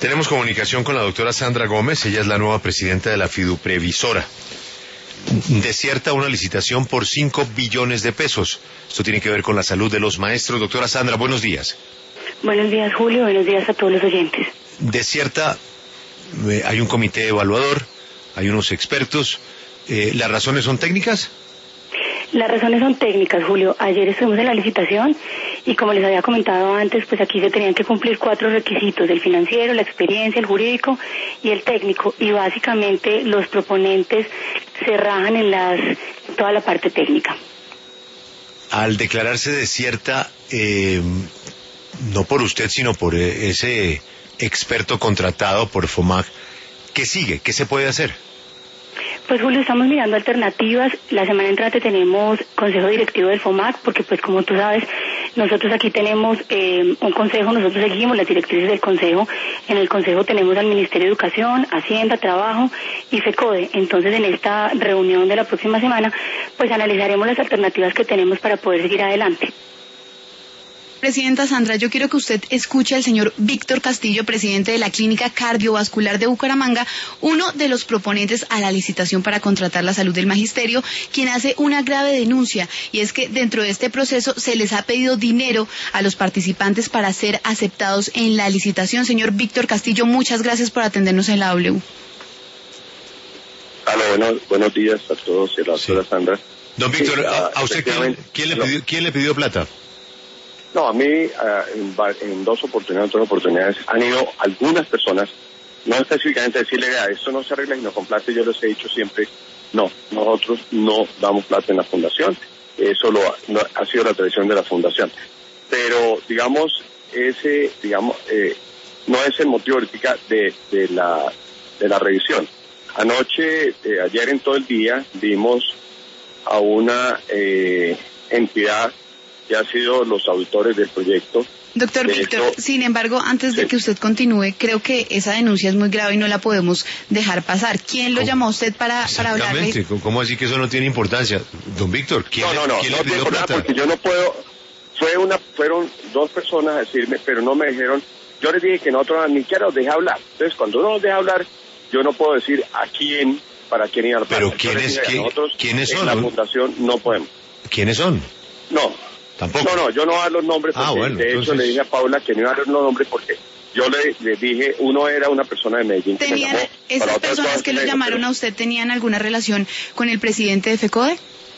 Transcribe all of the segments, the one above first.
Tenemos comunicación con la doctora Sandra Gómez, ella es la nueva presidenta de la Fiduprevisora. Desierta una licitación por 5 billones de pesos. Esto tiene que ver con la salud de los maestros. Doctora Sandra, buenos días. Buenos días, Julio. Buenos días a todos los oyentes. Desierta, hay un comité evaluador, hay unos expertos. ¿Las razones son técnicas? Las razones son técnicas, Julio. Ayer estuvimos en la licitación y como les había comentado antes, pues aquí se tenían que cumplir 4 requisitos: el financiero, la experiencia, el jurídico y el técnico. Y básicamente los proponentes se rajan en toda la parte técnica. Al declararse desierta, no por usted, sino por ese experto contratado por FOMAC, ¿qué sigue? ¿Qué se puede hacer? Pues Julio, estamos mirando alternativas. La semana entrante tenemos consejo directivo del FOMAC, porque pues como tú sabes, nosotros aquí tenemos un consejo, nosotros seguimos las directrices del consejo. En el consejo tenemos al Ministerio de Educación, Hacienda, Trabajo y FECODE. Entonces en esta reunión de la próxima semana, pues analizaremos las alternativas que tenemos para poder seguir adelante. Presidenta Sandra, yo quiero que usted escuche al señor Víctor Castillo, presidente de la Clínica Cardiovascular de Bucaramanga, uno de los proponentes a la licitación para contratar la salud del magisterio, quien hace una grave denuncia, y es que dentro de este proceso se les ha pedido dinero a los participantes para ser aceptados en la licitación. Señor Víctor Castillo, muchas gracias por atendernos en la W. Hola, buenos días a todos y a la doctora Sandra. Don Víctor, sí, ¿a usted quién le pidió plata? No, a mí en dos oportunidades han ido algunas personas, no específicamente decirle, esto no se arregla sino con plata. Yo les he dicho siempre, no, nosotros no damos plata en la fundación, eso ha sido la tradición de la fundación. Pero, digamos, no es el motivo ahorita de la revisión. Ayer en todo el día, vimos a una entidad que ha sido los auditores del proyecto. Doctor Víctor, sin embargo, antes de que usted continúe, creo que esa denuncia es muy grave y no la podemos dejar pasar. ¿Quién lo llamó a usted para hablarle? Exactamente, ¿cómo así que eso no tiene importancia? Don Víctor, ¿quién le pidió plata? Porque yo no puedo, fueron 2 personas a decirme, pero no me dijeron, yo les dije que nosotros ni siquiera los dejé hablar. Entonces, cuando uno los deja hablar, yo no puedo decir a quién, para quién ir a la plata. Pero ¿quiénes son? En la fundación no podemos. ¿Quiénes son? No. ¿Tampoco? No, yo no voy a dar los nombres porque de entonces... hecho le dije a Paula que no iba a dar los nombres porque yo le dije, uno era una persona de Medellín que me llamó. ¿Esas personas que lo llamaron a usted tenían alguna relación con el presidente de FECODE?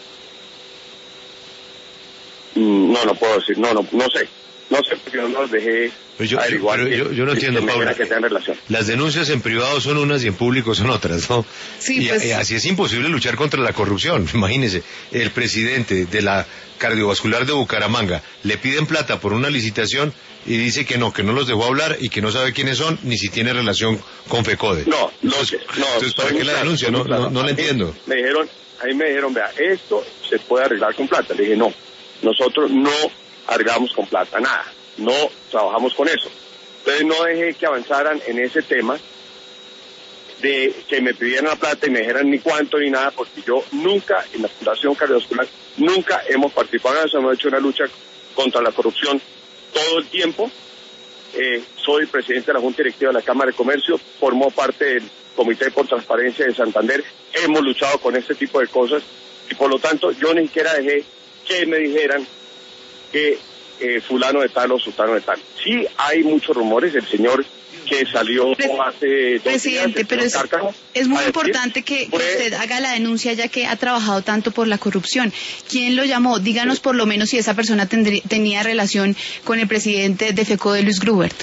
No puedo decir, no sé. No sé porque no los dejé averiguar. Pero yo no entiendo, Paula. Que tengan relación. Las denuncias en privado son unas y en público son otras, ¿no? Sí, y así es imposible luchar contra la corrupción. Imagínese, el presidente de la Cardiovascular de Bucaramanga le piden plata por una licitación y dice que no los dejó hablar y que no sabe quiénes son ni si tiene relación con FECODE. Entonces, ¿para qué la denuncia? No la entiendo. Ahí me dijeron, vea, esto se puede arreglar con plata. Le dije, no, nosotros no arreglamos con plata, nada, no trabajamos con eso. Entonces no dejé que avanzaran en ese tema de que me pidieran la plata y me dijeran ni cuánto ni nada, porque yo nunca, en la Fundación Cardiovascular, nunca hemos participado en eso, hemos hecho una lucha contra la corrupción todo el tiempo. Soy presidente de la Junta Directiva de la Cámara de Comercio, formó parte del Comité por Transparencia de Santander, hemos luchado con este tipo de cosas y por lo tanto yo ni siquiera dejé que me dijeran que fulano de tal o sultano de tal. Sí hay muchos rumores, el señor que salió hace 2 Presidente, días, pero es muy importante que usted haga la denuncia ya que ha trabajado tanto por la corrupción. ¿Quién lo llamó? Díganos por lo menos si esa persona tenía relación con el presidente de FECODE, Luis Grubert.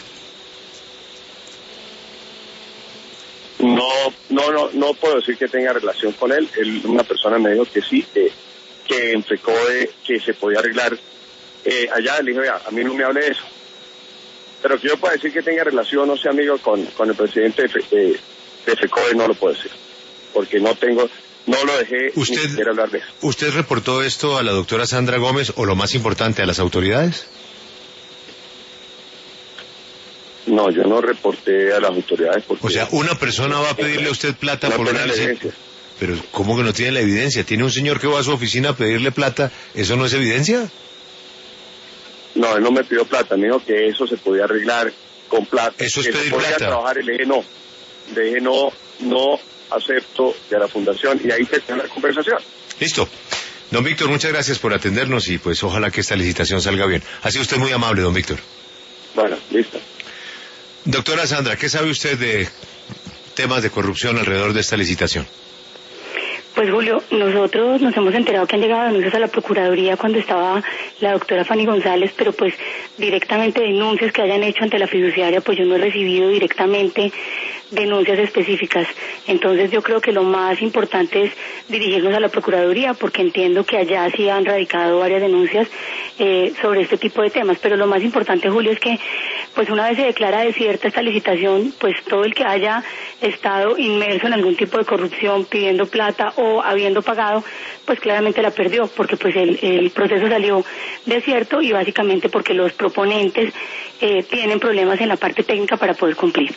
No puedo decir que tenga relación con él. Una persona me dijo que sí, que en FECODE que se podía arreglar. Allá le dije, a mí no me hable de eso. Pero que yo pueda decir que tenga relación, no sea amigo con el presidente de FECODE, no lo puedo decir. Porque no lo dejé ni siquiera hablar de eso. ¿Usted reportó esto a la doctora Sandra Gómez o lo más importante, a las autoridades? No, yo no reporté a las autoridades porque... O sea, una persona va a pedirle a usted plata por una licencia. Pero ¿cómo que no tiene la evidencia? ¿Tiene un señor que va a su oficina a pedirle plata? ¿Eso no es evidencia? No, él no me pidió plata, me dijo que eso se podía arreglar con plata. Eso es que pedir podía plata. trabajar y le dije no acepto de la fundación, y ahí terminó la conversación. Listo. Don Víctor, muchas gracias por atendernos y pues ojalá que esta licitación salga bien. Ha sido usted muy amable, don Víctor. Bueno, listo. Doctora Sandra, ¿qué sabe usted de temas de corrupción alrededor de esta licitación? Pues Julio, nosotros nos hemos enterado que han llegado denuncias a la Procuraduría cuando estaba la doctora Fanny González, pero pues directamente denuncias que hayan hecho ante la fiduciaria, pues yo no he recibido directamente denuncias específicas. Entonces yo creo que lo más importante es dirigirnos a la Procuraduría, porque entiendo que allá sí han radicado varias denuncias sobre este tipo de temas. Pero lo más importante, Julio, es que pues una vez se declara desierta esta licitación, pues todo el que haya estado inmerso en algún tipo de corrupción pidiendo plata o habiendo pagado, pues claramente la perdió, porque pues el proceso salió desierto y básicamente porque los proponentes tienen problemas en la parte técnica para poder cumplir.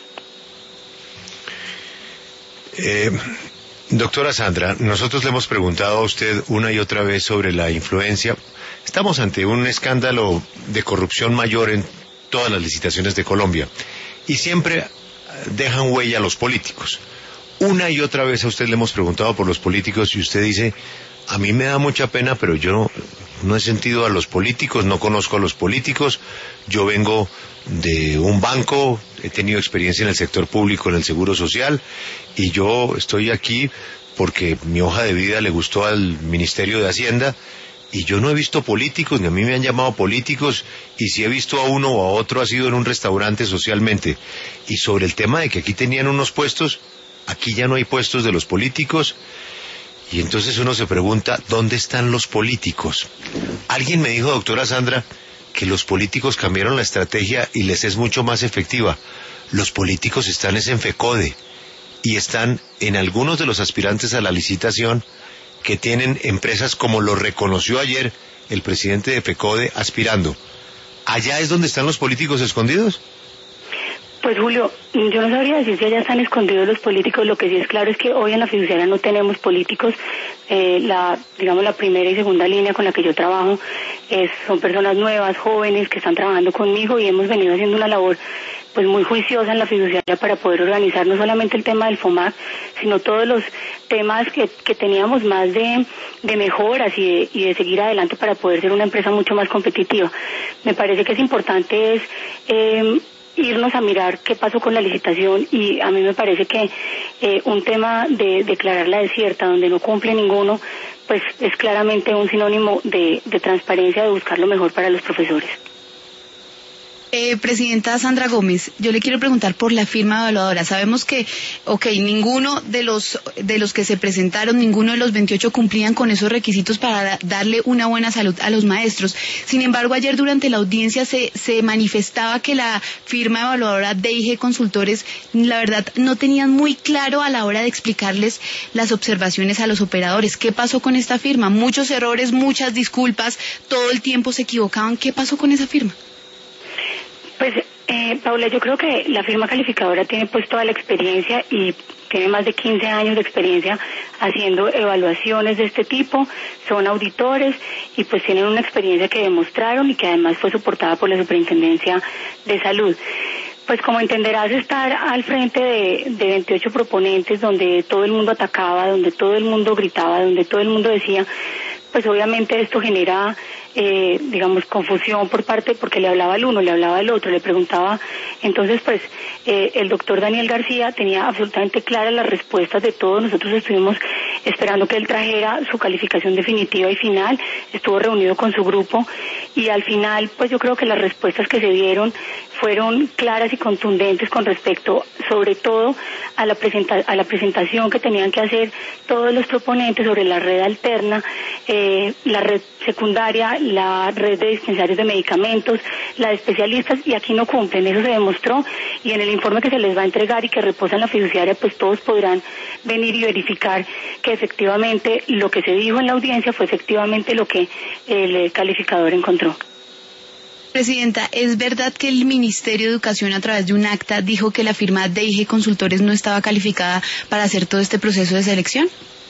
Doctora Sandra, nosotros le hemos preguntado a usted una y otra vez sobre la influencia. Estamos ante un escándalo de corrupción mayor en todas las licitaciones de Colombia y siempre dejan huella a los políticos. Una y otra vez a usted le hemos preguntado por los políticos y usted dice, a mí me da mucha pena, pero yo no he sentido a los políticos, no conozco a los políticos, yo vengo de un banco, he tenido experiencia en el sector público, en el Seguro Social, y yo estoy aquí porque mi hoja de vida le gustó al Ministerio de Hacienda, y yo no he visto políticos, ni a mí me han llamado políticos, y si he visto a uno o a otro ha sido en un restaurante socialmente. Y sobre el tema de que aquí tenían unos puestos, aquí ya no hay puestos de los políticos, y entonces uno se pregunta, ¿dónde están los políticos? Alguien me dijo, doctora Sandra, que los políticos cambiaron la estrategia y les es mucho más efectiva. Los políticos están en FECODE y están en algunos de los aspirantes a la licitación que tienen empresas como lo reconoció ayer el presidente de FECODE aspirando. ¿Allá es donde están los políticos escondidos? Pues Julio, yo no sabría decir si allá están escondidos los políticos. Lo que sí es claro es que hoy en la fiduciaria no tenemos políticos. La primera y segunda línea con la que yo trabajo son personas nuevas, jóvenes, que están trabajando conmigo y hemos venido haciendo una labor pues muy juiciosa en la fiduciaria para poder organizar no solamente el tema del FOMAC, sino todos los temas que teníamos más de mejoras y de seguir adelante para poder ser una empresa mucho más competitiva. Me parece que es importante irnos a mirar qué pasó con la licitación, y a mí me parece que un tema de declararla desierta donde no cumple ninguno, pues es claramente un sinónimo de transparencia, de buscar lo mejor para los profesores. Presidenta Sandra Gómez, yo le quiero preguntar por la firma evaluadora. Sabemos que, ninguno de los que se presentaron, ninguno de los 28 cumplían con esos requisitos para darle una buena salud a los maestros. Sin embargo, ayer durante la audiencia se manifestaba que la firma evaluadora DIG Consultores, la verdad, no tenían muy claro a la hora de explicarles las observaciones a los operadores. ¿Qué pasó con esta firma? Muchos errores, muchas disculpas, todo el tiempo se equivocaban. ¿Qué pasó con esa firma? Pues, Paula, yo creo que la firma calificadora tiene pues toda la experiencia y tiene más de 15 años de experiencia haciendo evaluaciones de este tipo, son auditores y pues tienen una experiencia que demostraron y que además fue soportada por la Superintendencia de Salud. Pues como entenderás, estar al frente de 28 proponentes donde todo el mundo atacaba, donde todo el mundo gritaba, donde todo el mundo decía, pues obviamente esto genera confusión por parte, porque le hablaba al uno, le hablaba al otro, le preguntaba. Entonces pues el doctor Daniel García tenía absolutamente claras las respuestas de todos. Nosotros estuvimos esperando que él trajera su calificación definitiva y final, estuvo reunido con su grupo y al final pues yo creo que las respuestas que se dieron fueron claras y contundentes con respecto sobre todo a la presentación que tenían que hacer todos los proponentes sobre la red alterna, la red secundaria, la red de dispensarios de medicamentos, la de especialistas, y aquí no cumplen. Eso se demostró y en el informe que se les va a entregar y que reposa en la fiduciaria, pues todos podrán venir y verificar que efectivamente lo que se dijo en la audiencia fue efectivamente lo que el calificador encontró. Presidenta, ¿es verdad que el Ministerio de Educación a través de un acta dijo que la firma DIG Consultores no estaba calificada para hacer todo este proceso de selección?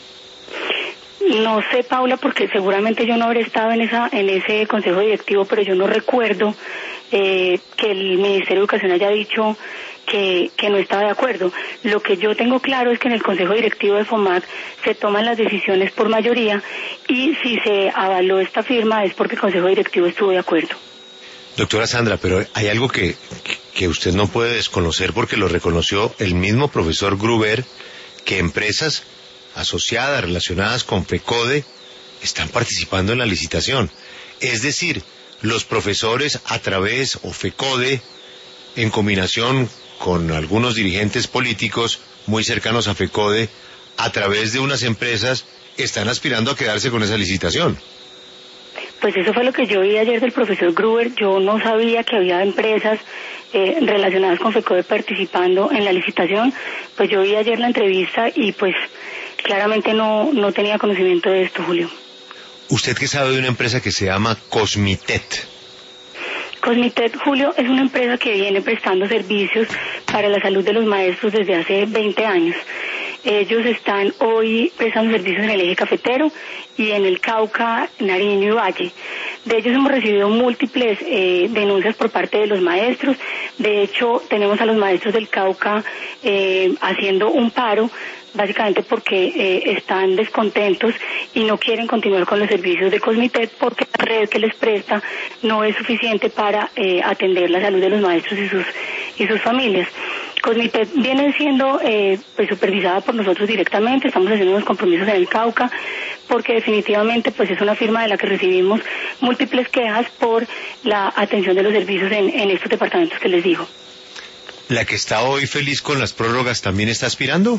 No sé, Paula, porque seguramente yo no habré estado en ese consejo directivo, pero yo no recuerdo que el Ministerio de Educación haya dicho que no estaba de acuerdo. Lo que yo tengo claro es que en el Consejo Directivo de FOMAC se toman las decisiones por mayoría y si se avaló esta firma es porque el Consejo Directivo estuvo de acuerdo. Doctora Sandra, pero hay algo que usted no puede desconocer porque lo reconoció el mismo profesor Gruber, que empresas asociadas, relacionadas con FECODE, están participando en la licitación. Es decir, los profesores a través, o FECODE, en combinación con algunos dirigentes políticos muy cercanos a FECODE, a través de unas empresas, están aspirando a quedarse con esa licitación. Pues eso fue lo que yo vi ayer del profesor Gruber. Yo no sabía que había empresas relacionadas con FECODE participando en la licitación. Pues yo vi ayer la entrevista y pues claramente no tenía conocimiento de esto, Julio. ¿Usted qué sabe de una empresa que se llama Cosmitet? Cosmitet, Julio, es una empresa que viene prestando servicios para la salud de los maestros desde hace 20 años. Ellos están hoy prestando servicios en el eje cafetero y en el Cauca, Nariño y Valle. De ellos hemos recibido múltiples denuncias por parte de los maestros. De hecho, tenemos a los maestros del Cauca haciendo un paro, básicamente porque están descontentos y no quieren continuar con los servicios de Cosmitet porque la red que les presta no es suficiente para atender la salud de los maestros y sus familias. Cosmitet viene siendo pues supervisada por nosotros directamente, estamos haciendo unos compromisos en el Cauca, porque definitivamente pues es una firma de la que recibimos múltiples quejas por la atención de los servicios en estos departamentos que les digo. ¿La que está hoy feliz con las prórrogas también está aspirando?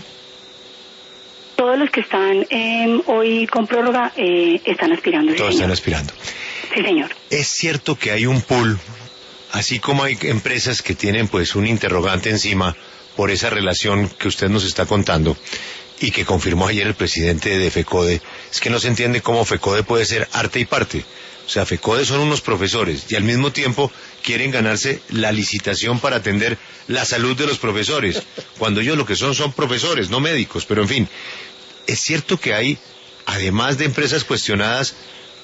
Todos los que están hoy con prórroga están aspirando. Todos sí, están aspirando. Sí, señor. Es cierto que hay un pool, así como hay empresas que tienen pues un interrogante encima por esa relación que usted nos está contando y que confirmó ayer el presidente de FECODE, es que no se entiende cómo FECODE puede ser arte y parte. O sea, FECODE son unos profesores y al mismo tiempo quieren ganarse la licitación para atender la salud de los profesores, cuando ellos lo que son profesores, no médicos, pero en fin. Es cierto que hay, además de empresas cuestionadas,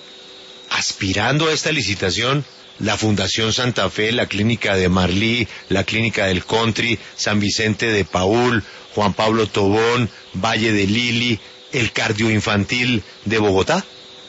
aspirando a esta licitación, la Fundación Santa Fe, la Clínica de Marlí, la Clínica del Country, San Vicente de Paúl, Juan Pablo Tobón, Valle de Lili, el Cardioinfantil de Bogotá.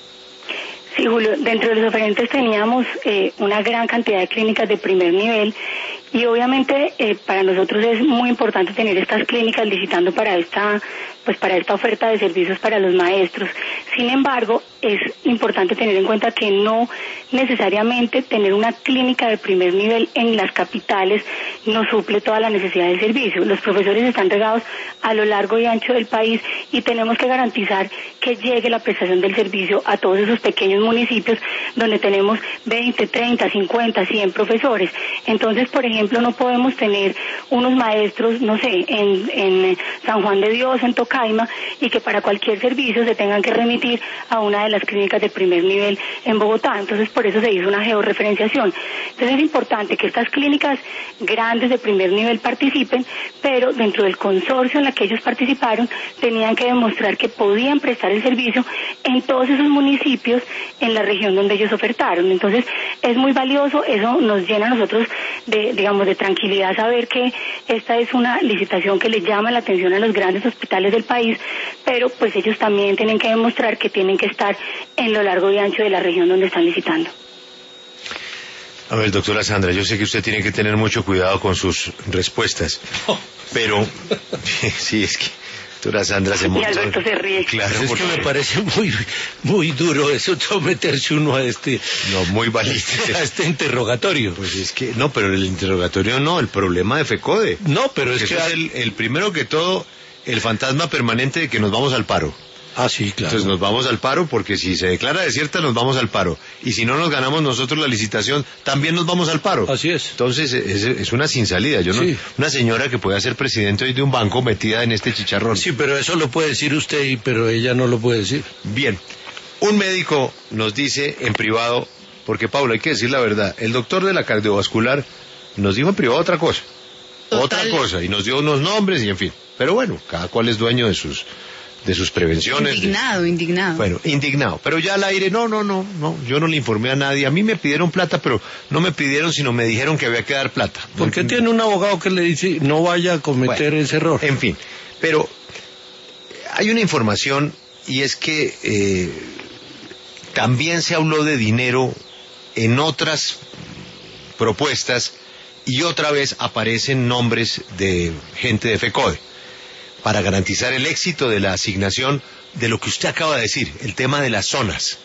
Sí, Julio, dentro de los oferentes teníamos una gran cantidad de clínicas de primer nivel y obviamente para nosotros es muy importante tener estas clínicas licitando para esta oferta de servicios para los maestros. Sin embargo, es importante tener en cuenta que no necesariamente tener una clínica de primer nivel en las capitales no suple toda la necesidad de servicio. Los profesores están regados a lo largo y ancho del país y tenemos que garantizar que llegue la prestación del servicio a todos esos pequeños municipios donde tenemos 20, 30, 50, 100 profesores. Entonces, por ejemplo, no podemos tener unos maestros, no sé, en San Juan de Dios, en Tocaima, y que para cualquier servicio se tengan que remitir a una de las clínicas de primer nivel en Bogotá. Entonces, por eso se hizo una georreferenciación. Entonces, es importante que estas clínicas grandes de primer nivel participen, pero dentro del consorcio en la que ellos participaron, tenían que demostrar que podían prestar el servicio en todos esos municipios en la región donde ellos ofertaron. Entonces, es muy valioso, eso nos llena a nosotros de tranquilidad saber que esta es una licitación que le llama la atención a los grandes hospitales del país, pero pues ellos también tienen que demostrar que tienen que estar en lo largo y ancho de la región donde están licitando. A ver, doctora Sandra, yo sé que usted tiene que tener mucho cuidado con sus respuestas, pero sí, es que doctora Sandra se monta. Y Alberto se ríe. Claro, es que me parece muy duro eso, someterse uno a muy valiente. a este interrogatorio. Pues es que, no, pero el interrogatorio no, el problema de FECODE. No, pero es que es el primero que todo, el fantasma permanente de que nos vamos al paro. Ah, sí, claro. Entonces nos vamos al paro porque si se declara desierta nos vamos al paro. Y si no nos ganamos nosotros la licitación, también nos vamos al paro. Así es. Entonces es una sin salida. Sí. Una señora que pueda ser presidente hoy de un banco metida en este chicharrón. Sí, pero eso lo puede decir usted, pero ella no lo puede decir. Bien. Un médico nos dice en privado, porque Paula, hay que decir la verdad, el doctor de la cardiovascular nos dijo en privado otra cosa. Total. Otra cosa, y nos dio unos nombres y en fin. Pero bueno, cada cual es dueño de de sus prevenciones. Indignado. Bueno, indignado. Pero ya al aire, no, yo no le informé a nadie. A mí me pidieron plata, pero no me pidieron, sino me dijeron que había que dar plata. ¿Por qué tiene un abogado que le dice no vaya a cometer ese error? En fin, pero hay una información y es que también se habló de dinero en otras propuestas y otra vez aparecen nombres de gente de FECODE para garantizar el éxito de la asignación de lo que usted acaba de decir, el tema de las zonas.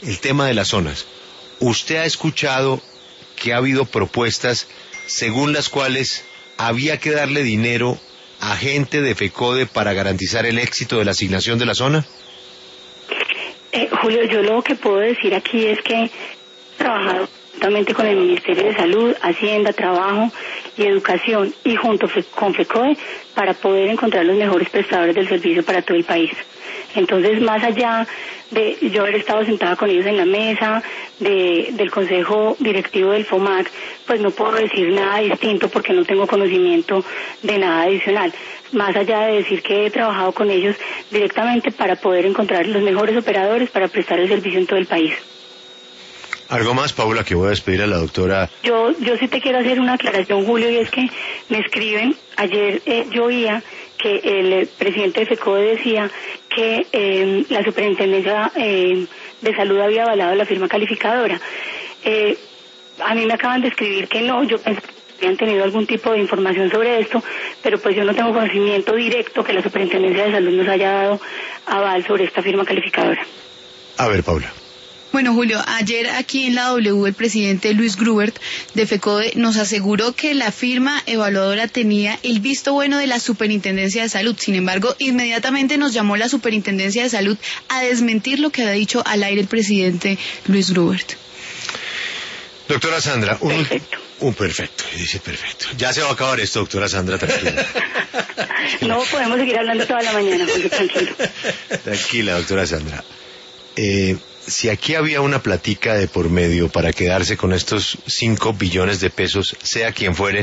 ¿Usted ha escuchado que ha habido propuestas según las cuales había que darle dinero a gente de FECODE para garantizar el éxito de la asignación de la zona? Julio, yo lo que puedo decir aquí es que he trabajado juntamente con el Ministerio de Salud, Hacienda, Trabajo y Educación y junto con FECODE para poder encontrar los mejores prestadores del servicio para todo el país. Entonces, más allá de yo haber estado sentada con ellos en la mesa del Consejo Directivo del FOMAC, pues no puedo decir nada distinto porque no tengo conocimiento de nada adicional. Más allá de decir que he trabajado con ellos directamente para poder encontrar los mejores operadores para prestar el servicio en todo el país. Algo más, Paula, que voy a despedir a la doctora. Yo sí te quiero hacer una aclaración, Julio, y es que me escriben, ayer yo oía que el presidente de FECODE decía que la Superintendencia de Salud había avalado la firma calificadora. A mí me acaban de escribir que no, yo pensé que habían tenido algún tipo de información sobre esto, pero pues yo no tengo conocimiento directo que la Superintendencia de Salud nos haya dado aval sobre esta firma calificadora. A ver, Paula. Bueno, Julio, ayer aquí en la W el presidente Luis Grubert de FECODE nos aseguró que la firma evaluadora tenía el visto bueno de la Superintendencia de Salud. Sin embargo, inmediatamente nos llamó la Superintendencia de Salud a desmentir lo que había dicho al aire el presidente Luis Grubert. Doctora Sandra, Perfecto. Dice perfecto. Ya se va a acabar esto, doctora Sandra, tranquila. No podemos seguir hablando toda la mañana, Julio, tranquilo. Tranquila, doctora Sandra. Si aquí había una platica de por medio para quedarse con estos 5 billones de pesos, sea quien fuere,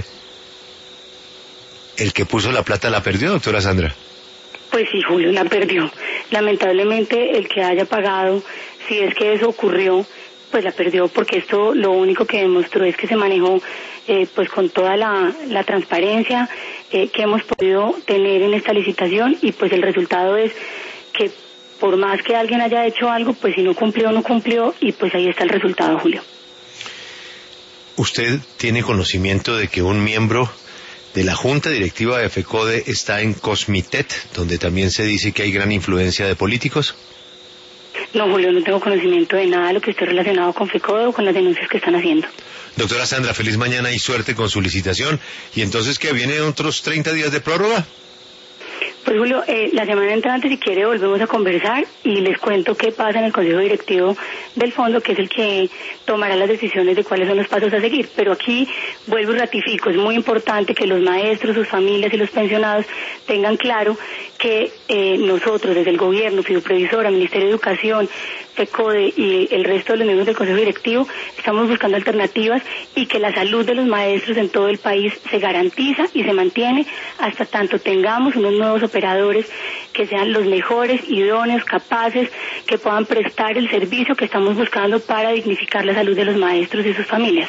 el que puso la plata la perdió, doctora Sandra. Pues sí, Julio, la perdió. Lamentablemente el que haya pagado, si es que eso ocurrió, pues la perdió, porque esto lo único que demostró es que se manejó pues con toda la transparencia que hemos podido tener en esta licitación, y pues el resultado es que por más que alguien haya hecho algo, pues si no cumplió, y pues ahí está el resultado, Julio. ¿Usted tiene conocimiento de que un miembro de la Junta Directiva de FECODE está en Cosmitet, donde también se dice que hay gran influencia de políticos? No, Julio, no tengo conocimiento de nada de lo que esté relacionado con FECODE o con las denuncias que están haciendo. Doctora Sandra, feliz mañana y suerte con su licitación. ¿Y entonces qué, vienen otros 30 días de prórroga? Pues Julio, la semana entrante, si quiere, volvemos a conversar y les cuento qué pasa en el Consejo Directivo del Fondo, que es el que tomará las decisiones de cuáles son los pasos a seguir. Pero aquí vuelvo y ratifico, es muy importante que los maestros, sus familias y los pensionados tengan claro que nosotros, desde el Gobierno, Fiduprevisora, Ministerio de Educación, FECODE y el resto de los miembros del Consejo Directivo, estamos buscando alternativas, y que la salud de los maestros en todo el país se garantiza y se mantiene hasta tanto tengamos unos nuevos operadores que sean los mejores, idóneos, capaces, que puedan prestar el servicio que estamos buscando para dignificar la salud de los maestros y sus familias.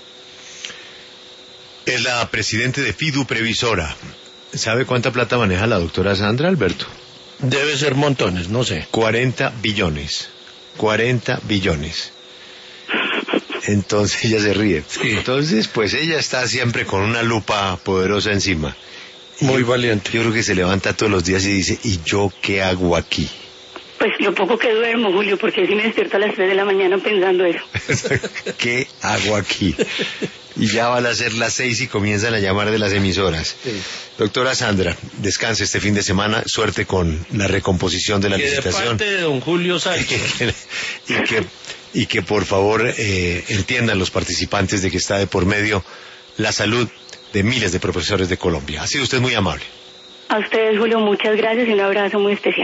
Es la presidente de Fiduprevisora. ¿Sabe cuánta plata maneja la doctora Sandra, Alberto? Debe ser montones, no sé. 40 billones. Entonces ella se ríe. Sí. Entonces, pues ella está siempre con una lupa poderosa encima. Muy valiente. Yo creo que se levanta todos los días y dice, ¿y yo qué hago aquí? Pues lo poco que duermo, Julio, porque sí me despierto a las 3 de la mañana pensando eso. ¿Qué hago aquí? Y ya van a ser las 6 y comienzan a llamar de las emisoras. Sí. Doctora Sandra, descanse este fin de semana, suerte con la recomposición de la licitación. De parte de don Julio Sánchez. y que por favor entiendan los participantes de que está de por medio la salud de miles de profesores de Colombia. Ha sido usted muy amable. A ustedes, Julio, muchas gracias y un abrazo muy especial.